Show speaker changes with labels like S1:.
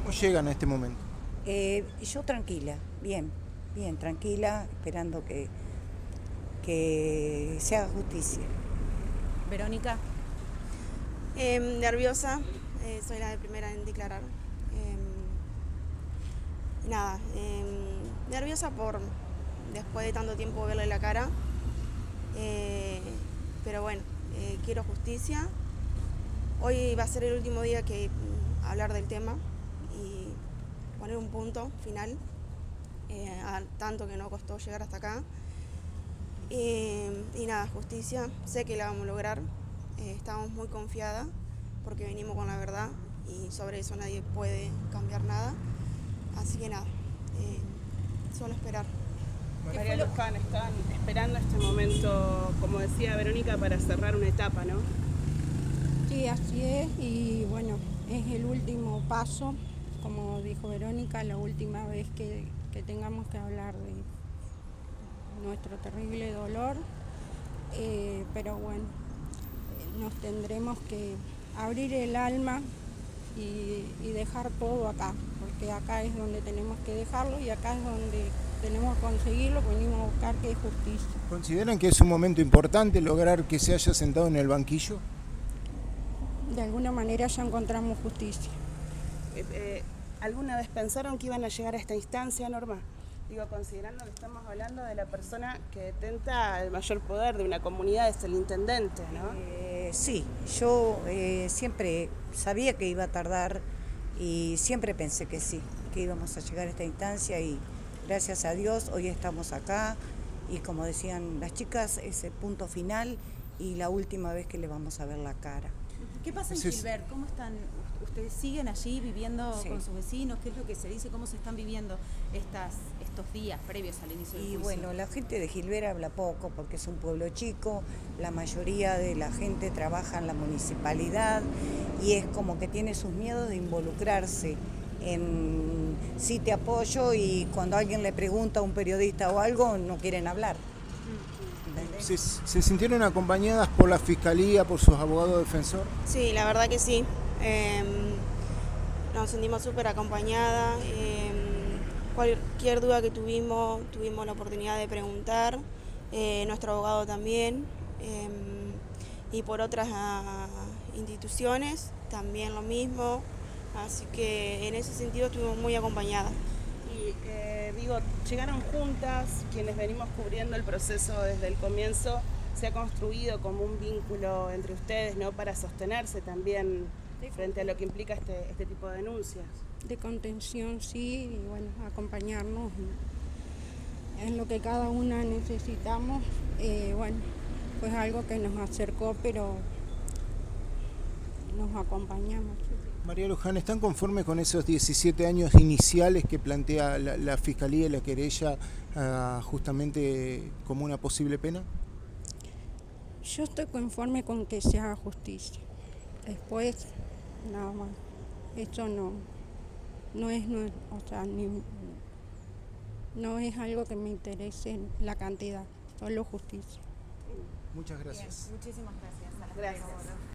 S1: ¿Cómo llegan a este momento?
S2: Yo tranquila, bien, tranquila, esperando que se haga justicia.
S3: Verónica.
S4: Nerviosa, soy la de primera en declarar. Nerviosa por después de tanto tiempo verle la cara, pero bueno, quiero justicia. Hoy va a ser el último día que hablar del tema y poner un punto final a tanto que nos costó llegar hasta acá. Y nada, justicia, sé que la vamos a lograr, estamos muy confiadas porque venimos con la verdad y sobre eso nadie puede cambiar nada, así que nada, solo esperar.
S5: María Luján, están esperando este momento, como decía Verónica, para cerrar una etapa, ¿no?
S6: Sí, así es, y bueno, es el último paso, como dijo Verónica, la última vez que tengamos que hablar de nuestro terrible dolor, pero bueno, nos tendremos que abrir el alma y dejar todo acá, porque acá es donde tenemos que dejarlo y acá es donde tenemos que conseguirlo, venimos a buscar que es justicia.
S1: ¿Consideran que es un momento importante lograr que se haya sentado en el banquillo?
S6: De alguna manera ya encontramos justicia.
S5: ¿Alguna vez pensaron que iban a llegar a esta instancia, Norma? Digo, considerando que estamos hablando de la persona que detenta el mayor poder de una comunidad, es el intendente, ¿no?
S2: Sí, yo siempre sabía que iba a tardar y siempre pensé que sí, que íbamos a llegar a esta instancia y gracias a Dios hoy estamos acá y como decían las chicas, es el punto final y la última vez que le vamos a ver la cara.
S3: ¿Qué pasa en Gilbert? ¿Cómo están? ¿Ustedes siguen allí viviendo con sus vecinos? ¿Qué es lo que se dice? ¿Cómo se están viviendo estos días previos al inicio del juicio?
S2: Y bueno, la gente de Gilbert habla poco porque es un pueblo chico, la mayoría de la gente trabaja en la municipalidad y es como que tiene sus miedos de involucrarse en sí te apoyo y cuando alguien le pregunta a un periodista o algo no quieren hablar.
S1: ¿Se sintieron acompañadas por la Fiscalía, por sus abogados defensores?
S4: Sí, la verdad que sí. Nos sentimos súper acompañadas. Cualquier duda que tuvimos la oportunidad de preguntar. Nuestro abogado también. Y por otras instituciones también lo mismo. Así que en ese sentido estuvimos muy acompañadas.
S5: Y llegaron juntas, quienes venimos cubriendo el proceso desde el comienzo, se ha construido como un vínculo entre ustedes, ¿no? Para sostenerse también frente a lo que implica este tipo de denuncias.
S6: De contención, sí, y bueno, acompañarnos en lo que cada una necesitamos. Bueno, pues algo que nos acercó, pero nos acompañamos.
S1: María Luján, ¿están conformes con esos 17 años iniciales que plantea la Fiscalía y la querella justamente como una posible pena?
S6: Yo estoy conforme con que se haga justicia. Después, nada más. Esto no es algo que me interese la cantidad, solo justicia.
S1: Muchas gracias.
S3: Bien, muchísimas gracias.
S5: Gracias.